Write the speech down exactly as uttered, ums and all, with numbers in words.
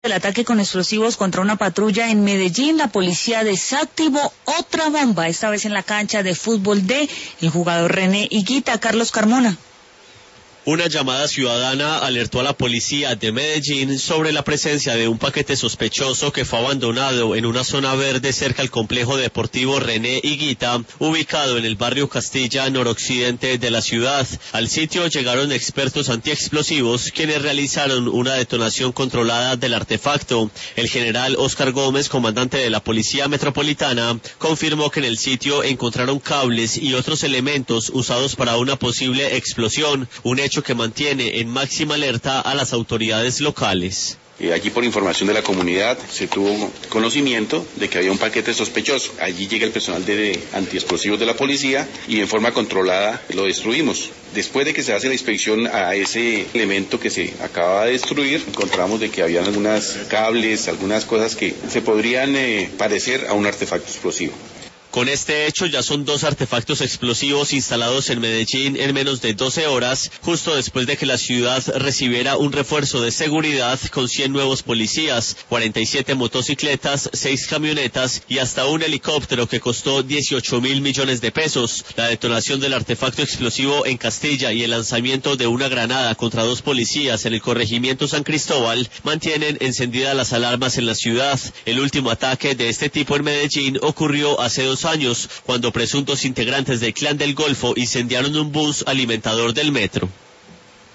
El ataque con explosivos contra una patrulla en Medellín, la policía desactivó otra bomba, esta vez en la cancha de fútbol de el jugador René Higuita. Carlos Carmona. Una llamada ciudadana alertó a la policía de Medellín sobre la presencia de un paquete sospechoso que fue abandonado en una zona verde cerca al complejo deportivo René Higuita, ubicado en el barrio Castilla, noroccidente de la ciudad. Al sitio llegaron expertos antiexplosivos, quienes realizaron una detonación controlada del artefacto. El general Oscar Gómez, comandante de la Policía Metropolitana, confirmó que en el sitio encontraron cables y otros elementos usados para una posible explosión, un hecho que mantiene en máxima alerta a las autoridades locales. Eh, allí por información de la comunidad se tuvo conocimiento de que había un paquete sospechoso. Allí llega el personal de antiexplosivos de la policía y en forma controlada lo destruimos. Después de que se hace la inspección a ese elemento que se acaba de destruir, encontramos de que habían algunos cables, algunas cosas que se podrían eh, parecer a un artefacto explosivo. Con este hecho ya son dos artefactos explosivos instalados en Medellín en menos de doce horas, justo después de que la ciudad recibiera un refuerzo de seguridad con cien nuevos policías, cuarenta y siete motocicletas, seis camionetas y hasta un helicóptero que costó dieciocho mil millones de pesos. La detonación del artefacto explosivo en Castilla y el lanzamiento de una granada contra dos policías en el corregimiento San Cristóbal mantienen encendidas las alarmas en la ciudad. El último ataque de este tipo en Medellín ocurrió hace dos años, cuando presuntos integrantes del Clan del Golfo incendiaron un bus alimentador del metro.